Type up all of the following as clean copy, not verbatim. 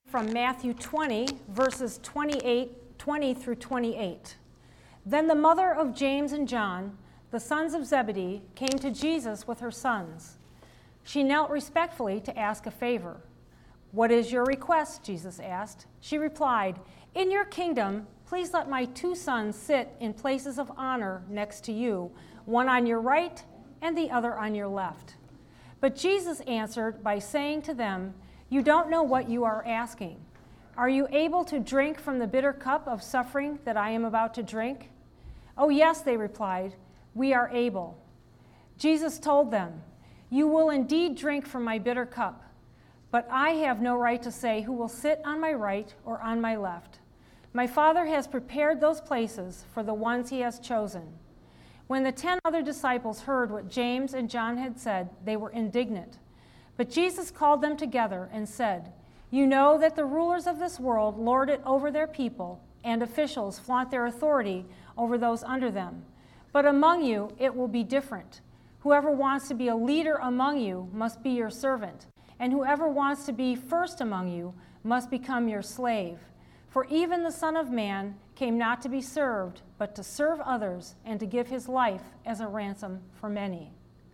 From Matthew 20, verses 20 through 28. Then the mother of James and John, the sons of Zebedee, came to Jesus with her sons. She knelt respectfully to ask a favor. "What is your request?" Jesus asked. She replied, "In your kingdom, please let my 2 sons sit in places of honor next to you, one on your right and the other on your left." But Jesus answered by saying to them, "You don't know what you are asking. Are you able to drink from the bitter cup of suffering that I am about to drink?" "Oh, yes," they replied, "we are able." Jesus told them, "You will indeed drink from my bitter cup, but I have no right to say who will sit on my right or on my left. My Father has prepared those places for the ones he has chosen." When the 10 other disciples heard what James and John had said, they were indignant. But Jesus called them together and said, "You know that the rulers of this world lord it over their people, and officials flaunt their authority over those under them. But among you it will be different. Whoever wants to be a leader among you must be your servant, and whoever wants to be first among you must become your slave. For even the Son of Man came not to be served, but to serve others and to give his life as a ransom for many."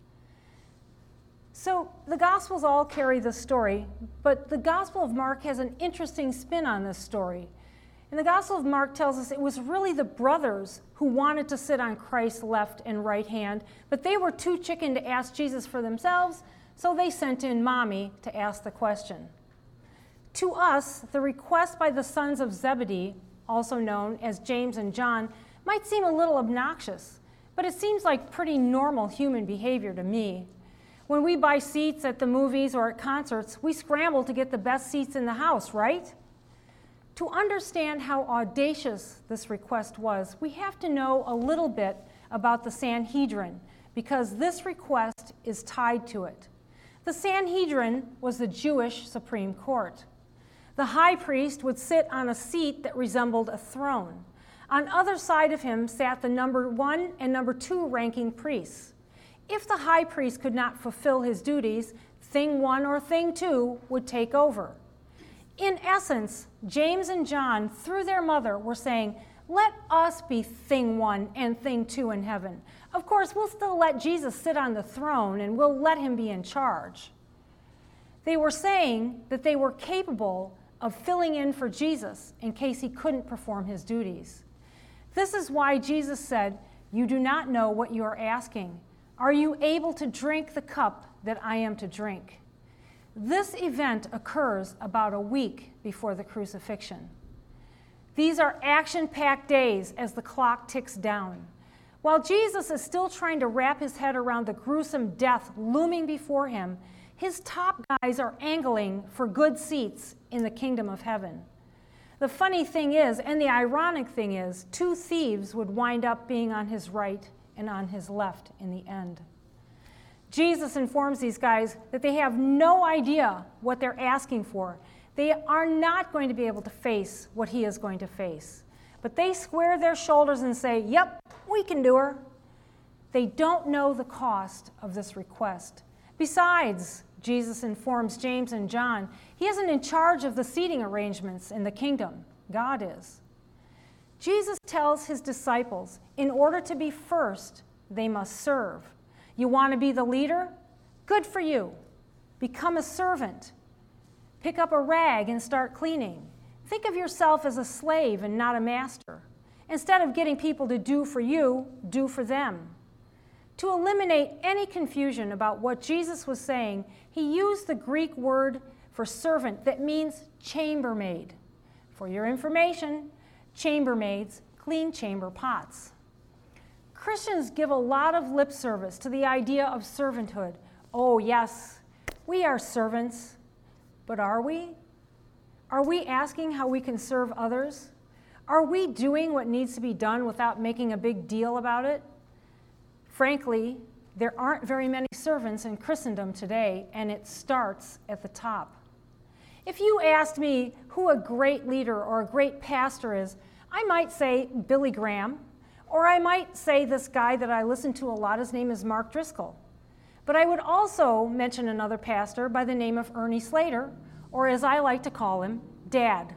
So the Gospels all carry this story, but the Gospel of Mark has an interesting spin on this story. And the Gospel of Mark tells us it was really the brothers who wanted to sit on Christ's left and right hand, but they were too chicken to ask Jesus for themselves, so they sent in Mommy to ask the question. To us, the request by the sons of Zebedee, also known as James and John, might seem a little obnoxious, but it seems like pretty normal human behavior to me. When we buy seats at the movies or at concerts, we scramble to get the best seats in the house, right? To understand how audacious this request was, we have to know a little bit about the Sanhedrin, because this request is tied to it. The Sanhedrin was the Jewish Supreme Court. The high priest would sit on a seat that resembled a throne. On either side of him sat the number 1 and number 2 ranking priests. If the high priest could not fulfill his duties, thing 1 or thing 2 would take over. In essence, James and John, through their mother, were saying, "Let us be thing 1 and thing 2 in heaven. Of course, we'll still let Jesus sit on the throne and we'll let him be in charge." They were saying that they were capable of filling in for Jesus in case he couldn't perform his duties. This is why Jesus said, "You do not know what you are asking. Are you able to drink the cup that I am to drink?" This event occurs about a week before the crucifixion. These are action-packed days as the clock ticks down. While Jesus is still trying to wrap his head around the gruesome death looming before him, his top guys are angling for good seats in the kingdom of heaven. The funny thing is, and the ironic thing is, 2 thieves would wind up being on his right and on his left in the end. Jesus informs these guys that they have no idea what they're asking for. They are not going to be able to face what he is going to face. But they square their shoulders and say, "Yep, we can do her." They don't know the cost of this request. Besides, Jesus informs James and John, he isn't in charge of the seating arrangements in the kingdom. God is. Jesus tells his disciples, in order to be first, they must serve. You want to be the leader? Good for you. Become a servant. Pick up a rag and start cleaning. Think of yourself as a slave and not a master. Instead of getting people to do for you, do for them. To eliminate any confusion about what Jesus was saying, he used the Greek word for servant that means chambermaid. For your information, chambermaids clean chamber pots. Christians give a lot of lip service to the idea of servanthood. Oh, yes, we are servants. But are we? Are we asking how we can serve others? Are we doing what needs to be done without making a big deal about it? Frankly, there aren't very many servants in Christendom today, and it starts at the top. If you asked me who a great leader or a great pastor is, I might say Billy Graham, or I might say this guy that I listen to a lot, his name is Mark Driscoll. But I would also mention another pastor by the name of Ernie Slater, or as I like to call him, Dad.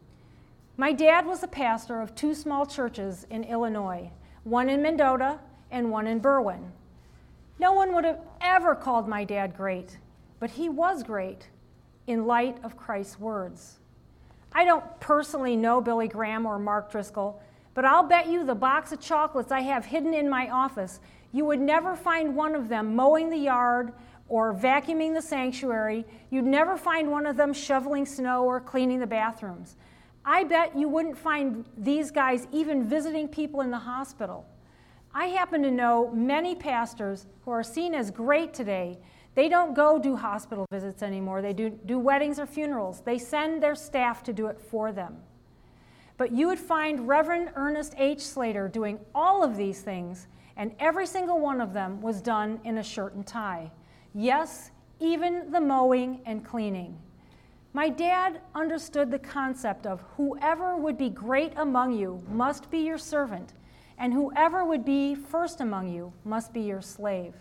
My dad was the pastor of 2 small churches in Illinois, one in Mendota and one in Berwyn. No one would have ever called my dad great, but he was great in light of Christ's words. I don't personally know Billy Graham or Mark Driscoll, but I'll bet you the box of chocolates I have hidden in my office, you would never find one of them mowing the yard or vacuuming the sanctuary. You'd never find one of them shoveling snow or cleaning the bathrooms. I bet you wouldn't find these guys even visiting people in the hospital. I happen to know many pastors who are seen as great today. They don't go do hospital visits anymore. They do weddings or funerals. They send their staff to do it for them. But you would find Reverend Ernest H. Slater doing all of these things, and every single one of them was done in a shirt and tie. Yes, even the mowing and cleaning. My dad understood the concept of whoever would be great among you must be your servant, and whoever would be first among you must be your slave.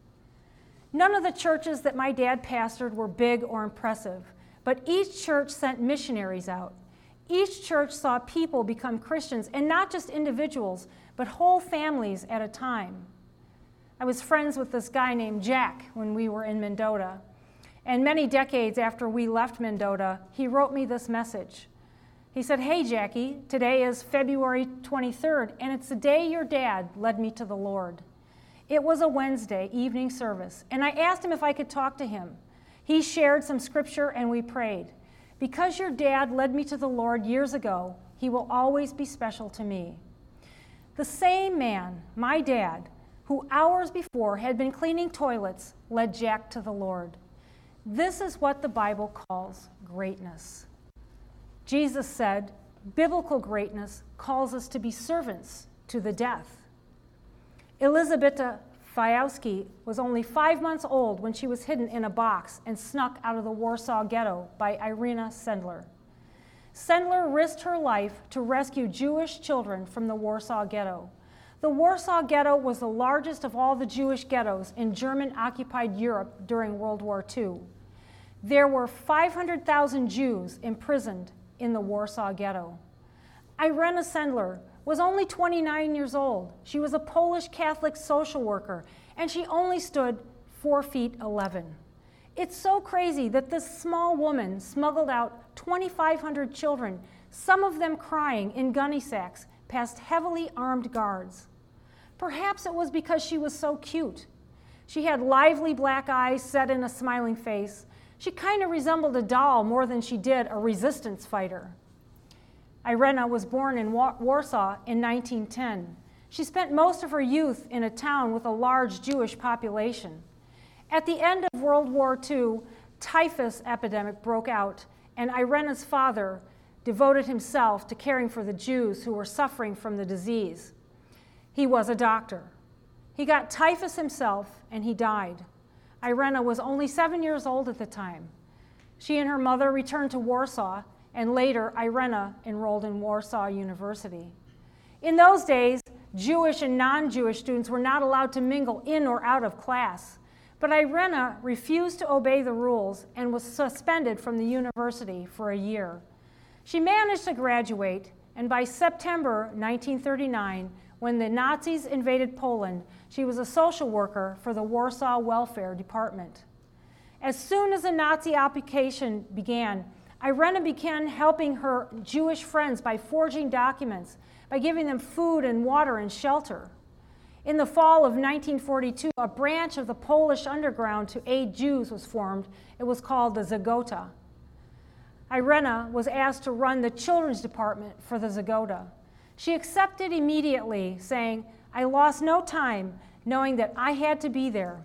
None of the churches that my dad pastored were big or impressive, but each church sent missionaries out. Each church saw people become Christians, and not just individuals, but whole families at a time. I was friends with this guy named Jack when we were in Mendota, and many decades after we left Mendota, he wrote me this message. He said, "Hey, Jackie, today is February 23rd, and it's the day your dad led me to the Lord." It was a Wednesday evening service, and I asked him if I could talk to him. He shared some scripture, and we prayed. Because your dad led me to the Lord years ago, he will always be special to me. The same man, my dad, who hours before had been cleaning toilets, led Jack to the Lord. This is what the Bible calls greatness. Jesus said, biblical greatness calls us to be servants to the death. Elizabeta Fajowski was only 5 months old when she was hidden in a box and snuck out of the Warsaw Ghetto by Irena Sendler. Sendler risked her life to rescue Jewish children from the Warsaw Ghetto. The Warsaw Ghetto was the largest of all the Jewish ghettos in German-occupied Europe during World War II. There were 500,000 Jews imprisoned in the Warsaw Ghetto. Irena Sendler was only 29 years old. She was a Polish Catholic social worker, and she only stood 4 feet 11. It's so crazy that this small woman smuggled out 2,500 children, some of them crying in gunny sacks, past heavily armed guards. Perhaps it was because she was so cute. She had lively black eyes set in a smiling face. She kind of resembled a doll more than she did a resistance fighter. Irena was born in Warsaw in 1910. She spent most of her youth in a town with a large Jewish population. At the end of World War II, typhus epidemic broke out, and Irena's father devoted himself to caring for the Jews who were suffering from the disease. He was a doctor. He got typhus himself, and he died. Irena was only 7 years old at the time. She and her mother returned to Warsaw, and later Irena enrolled in Warsaw University. In those days, Jewish and non-Jewish students were not allowed to mingle in or out of class, but Irena refused to obey the rules and was suspended from the university for a year. She managed to graduate, and by September 1939, when the Nazis invaded Poland, she was a social worker for the Warsaw Welfare Department. As soon as the Nazi occupation began, Irena began helping her Jewish friends by forging documents, by giving them food and water and shelter. In the fall of 1942, a branch of the Polish underground to aid Jews was formed. It was called the Zagota. Irena was asked to run the children's department for the Zagota. She accepted immediately, saying, "I lost no time knowing that I had to be there.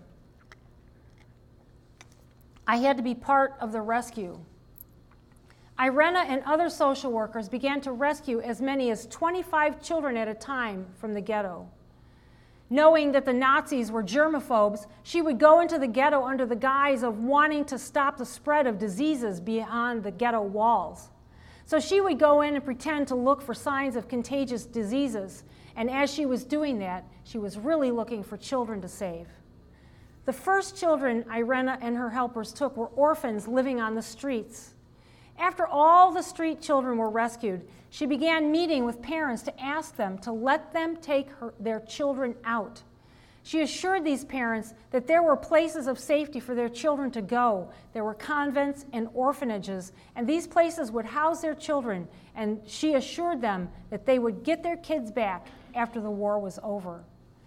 I had to be part of the rescue." Irena and other social workers began to rescue as many as 25 children at a time from the ghetto. Knowing that the Nazis were germaphobes, she would go into the ghetto under the guise of wanting to stop the spread of diseases beyond the ghetto walls. So she would go in and pretend to look for signs of contagious diseases, and as she was doing that, she was really looking for children to save. The first children Irena and her helpers took were orphans living on the streets. After all the street children were rescued, she began meeting with parents to ask them to let them take their children out. She assured these parents that there were places of safety for their children to go. There were convents and orphanages, and these places would house their children, and she assured them that they would get their kids back after the war was over.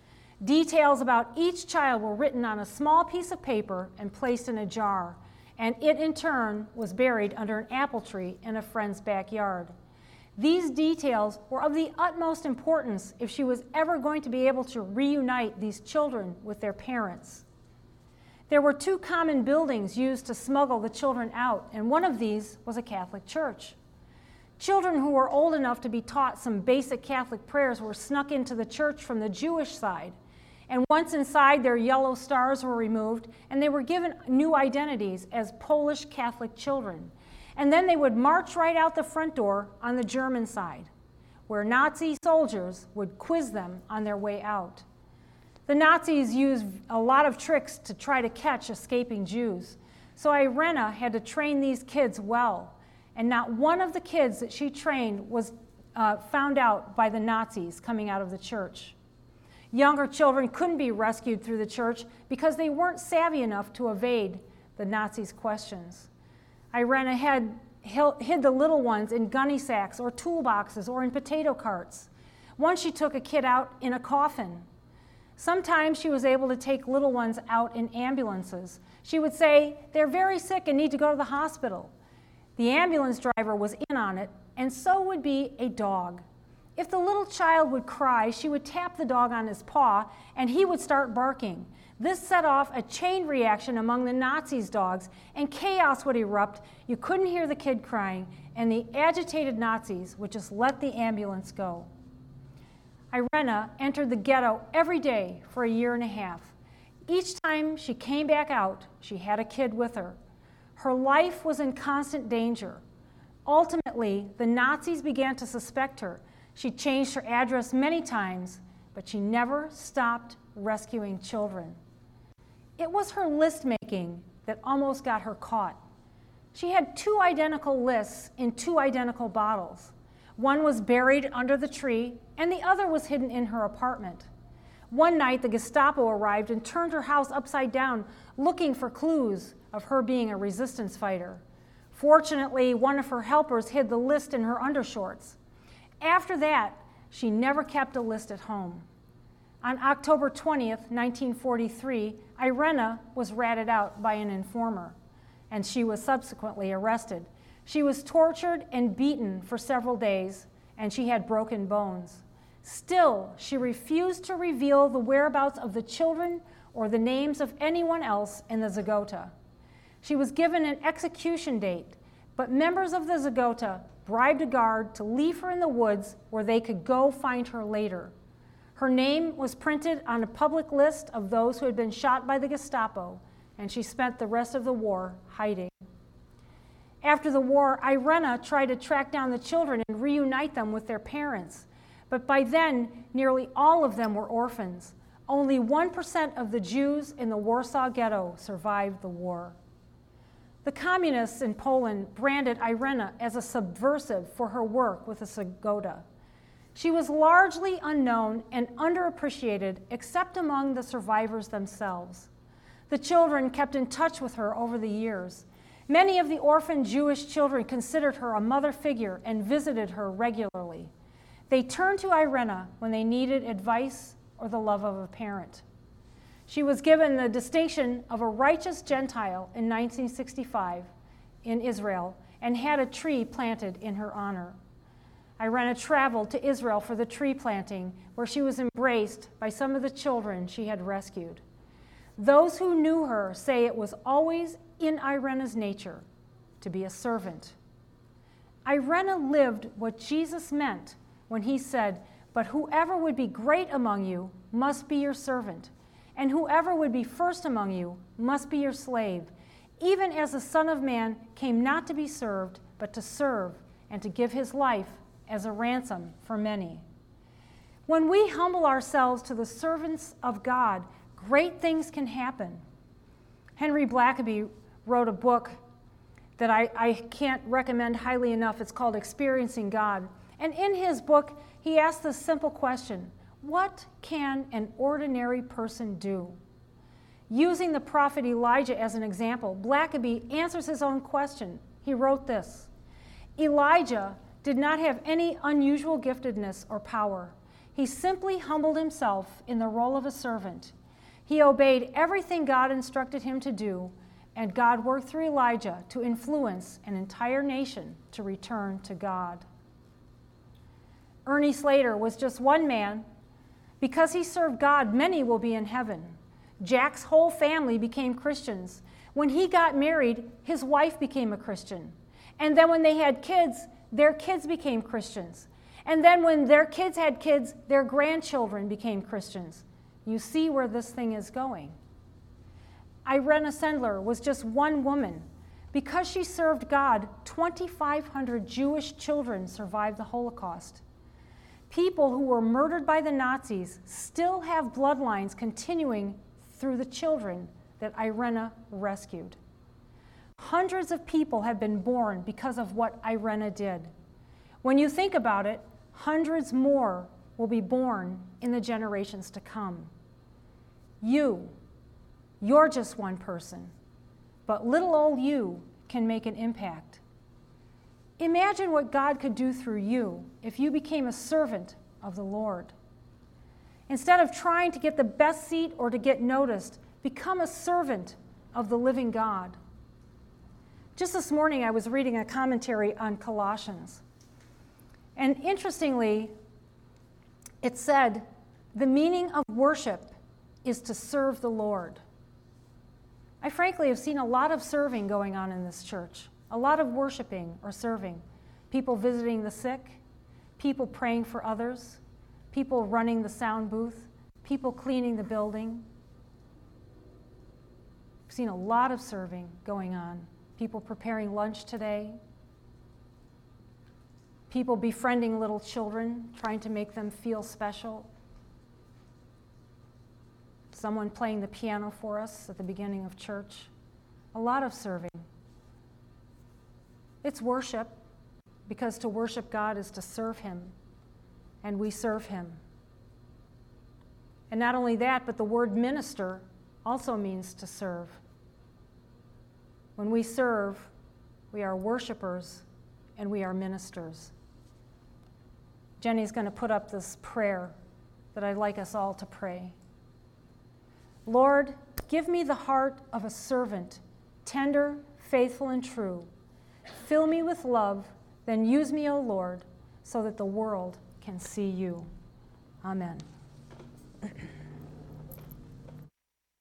Details about each child were written on a small piece of paper and placed in a jar, and it in turn was buried under an apple tree in a friend's backyard. These details were of the utmost importance if she was ever going to be able to reunite these children with their parents. There were 2 common buildings used to smuggle the children out, and one of these was a Catholic church. Children who were old enough to be taught some basic Catholic prayers were snuck into the church from the Jewish side, and once inside, their yellow stars were removed, and they were given new identities as Polish Catholic children. And then they would march right out the front door on the German side, where Nazi soldiers would quiz them on their way out. The Nazis used a lot of tricks to try to catch escaping Jews, so Irena had to train these kids well, and not one of the kids that she trained was found out by the Nazis coming out of the church. Younger children couldn't be rescued through the church because they weren't savvy enough to evade the Nazis' questions. Irena had hid the little ones in gunny sacks or toolboxes or in potato carts. Once she took a kid out in a coffin. Sometimes she was able to take little ones out in ambulances. She would say, "They're very sick and need to go to the hospital." The ambulance driver was in on it, and so would be a dog. If the little child would cry, she would tap the dog on his paw, and he would start barking. This set off a chain reaction among the Nazis' dogs, and chaos would erupt. You couldn't hear the kid crying, and the agitated Nazis would just let the ambulance go. Irena entered the ghetto every day for a year and a half. Each time she came back out, she had a kid with her. Her life was in constant danger. Ultimately, the Nazis began to suspect her. She changed her address many times, but she never stopped rescuing children. It was her list making that almost got her caught. She had 2 identical lists in 2 identical bottles. One was buried under the tree, and the other was hidden in her apartment. One night, the Gestapo arrived and turned her house upside down, looking for clues of her being a resistance fighter. Fortunately, one of her helpers hid the list in her undershorts. After that, she never kept a list at home. On October 20th, 1943, Irena was ratted out by an informer, and she was subsequently arrested. She was tortured and beaten for several days, and she had broken bones. Still, she refused to reveal the whereabouts of the children or the names of anyone else in the Zagota. She was given an execution date, but members of the Zagota bribed a guard to leave her in the woods where they could go find her later. Her name was printed on a public list of those who had been shot by the Gestapo, and she spent the rest of the war hiding. After the war, Irena tried to track down the children and reunite them with their parents, but by then, nearly all of them were orphans. Only 1% of the Jews in the Warsaw Ghetto survived the war. The communists in Poland branded Irena as a subversive for her work with the Zagota. She was largely unknown and underappreciated except among the survivors themselves. The children kept in touch with her over the years. Many of the orphaned Jewish children considered her a mother figure and visited her regularly. They turned to Irena when they needed advice or the love of a parent. She was given the distinction of a righteous Gentile in 1965 in Israel and had a tree planted in her honor. Irena traveled to Israel for the tree planting, where she was embraced by some of the children she had rescued. Those who knew her say it was always in Irena's nature to be a servant. Irena lived what Jesus meant when he said, "But whoever would be great among you must be your servant, and whoever would be first among you must be your slave, even as the Son of Man came not to be served, but to serve and to give his life as a ransom for many." When we humble ourselves to the servants of God, great things can happen. Henry Blackaby wrote a book, that I can't recommend highly enough. It's called Experiencing God. And in his book, he asked this simple question: what can an ordinary person do? Using the prophet Elijah as an example, Blackaby answers his own question. He wrote this: Elijah did not have any unusual giftedness or power. He simply humbled himself in the role of a servant. He obeyed everything God instructed him to do, and God worked through Elijah to influence an entire nation to return to God. Ernie Slater was just one man. Because he served God, many will be in heaven. Jack's whole family became Christians. When he got married, his wife became a Christian. And then when they had kids, their kids became Christians. And then when their kids had kids, their grandchildren became Christians. You see where this thing is going. Irena Sendler was just one woman. Because she served God, 2,500 Jewish children survived the Holocaust. People who were murdered by the Nazis still have bloodlines continuing through the children that Irena rescued. Hundreds of people have been born because of what Irena did. When you think about it, hundreds more will be born in the generations to come. You're just one person, but little old you can make an impact. Imagine what God could do through you if you became a servant of the Lord. Instead of trying to get the best seat or to get noticed, become a servant of the living God. Just this morning, I was reading a commentary on Colossians. And interestingly, it said, the meaning of worship is to serve the Lord. I frankly have seen a lot of serving going on in this church. A lot of worshiping or serving. People visiting the sick, people praying for others, people running the sound booth, people cleaning the building. I've seen a lot of serving going on. People preparing lunch today. People befriending little children, trying to make them feel special. Someone playing the piano for us at the beginning of church. A lot of serving. It's worship, because to worship God is to serve him, and we serve him. And not only that, but the word minister also means to serve. When we serve, we are worshipers and we are ministers. Jenny's going to put up this prayer that I'd like us all to pray. Lord, give me the heart of a servant, tender, faithful, and true. Fill me with love, then use me, O Lord, so that the world can see you. Amen.